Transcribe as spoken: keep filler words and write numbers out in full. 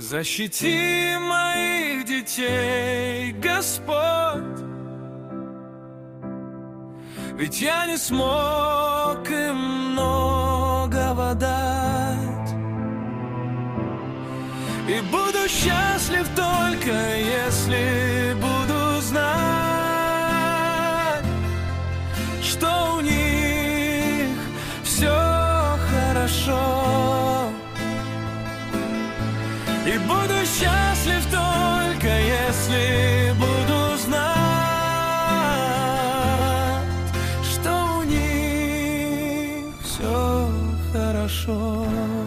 Защити моих детей, Господь, ведь я не смог им многого дать. И буду счастлив только, если буду знать, что у них все хорошо. И буду счастлив только, если буду знать, что у них все хорошо.